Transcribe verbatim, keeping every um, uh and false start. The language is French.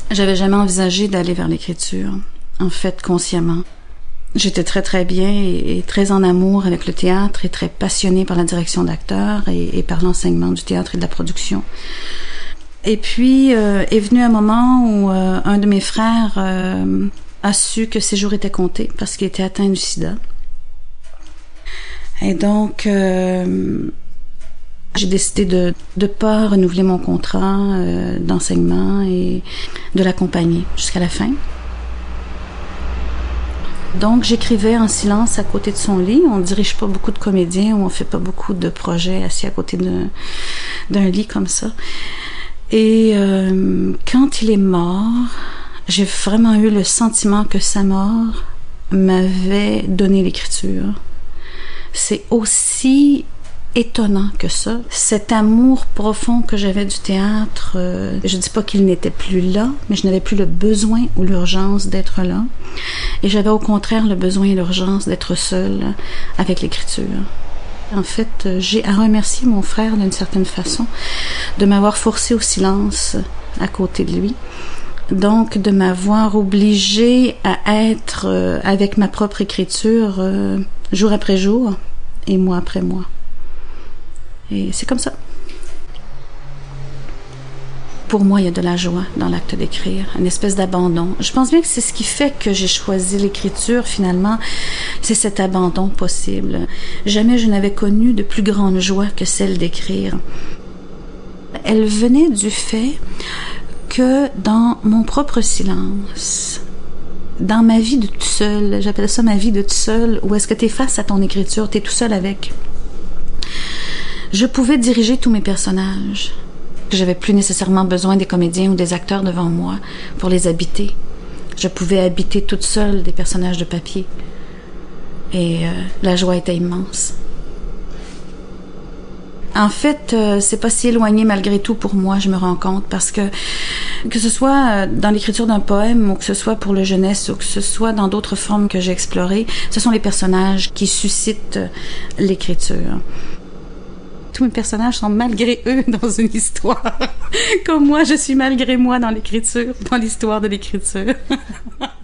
J'avais jamais envisagé d'aller vers l'écriture, en fait, consciemment. J'étais très très bien et, et très en amour avec le théâtre et très passionnée par la direction d'acteurs et, et par l'enseignement du théâtre et de la production. Et puis euh, est venu un moment où euh, un de mes frères euh, a su que ses jours étaient comptés parce qu'il était atteint du sida. Et donc euh, j'ai décidé de de pas renouveler mon contrat euh, d'enseignement et de l'accompagner jusqu'à la fin. Donc, j'écrivais en silence à côté de son lit. On ne dirige pas beaucoup de comédiens ou on fait pas beaucoup de projets assis à côté d'un, d'un lit comme ça. Et euh, quand il est mort, j'ai vraiment eu le sentiment que sa mort m'avait donné l'écriture. C'est aussi étonnant que ça. Cet amour profond que j'avais du théâtre, euh, je dis pas qu'il n'était plus là, mais je n'avais plus le besoin ou l'urgence d'être là. Et j'avais au contraire le besoin et l'urgence d'être seule avec l'écriture. En fait, j'ai à remercier mon frère d'une certaine façon de m'avoir forcé au silence à côté de lui. Donc, de m'avoir obligée à être euh, avec ma propre écriture euh, jour après jour et mois après mois. Et c'est comme ça. Pour moi, il y a de la joie dans l'acte d'écrire, une espèce d'abandon. Je pense bien que c'est ce qui fait que j'ai choisi l'écriture, finalement, c'est cet abandon possible. Jamais je n'avais connu de plus grande joie que celle d'écrire. Elle venait du fait que dans mon propre silence, dans ma vie de tout seul, j'appelle ça ma vie de tout seul, où est-ce que tu es face à ton écriture, tu es tout seul avec, je pouvais diriger tous mes personnages. J'avais plus nécessairement besoin des comédiens ou des acteurs devant moi pour les habiter. Je pouvais habiter toute seule des personnages de papier. Et euh, la joie était immense. En fait, euh, c'est pas si éloigné malgré tout pour moi, je me rends compte, parce que que ce soit dans l'écriture d'un poème ou que ce soit pour le jeunesse ou que ce soit dans d'autres formes que j'ai explorées, ce sont les personnages qui suscitent l'écriture. Tous mes personnages sont malgré eux dans une histoire. Comme moi, je suis malgré moi dans l'écriture, dans l'histoire de l'écriture.